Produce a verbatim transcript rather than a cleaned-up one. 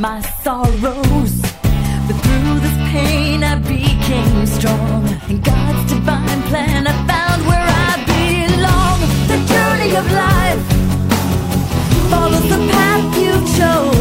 my sorrows. But through this pain I became strong. In God's divine plan I found where I belong. The journey of life follows the path you chose.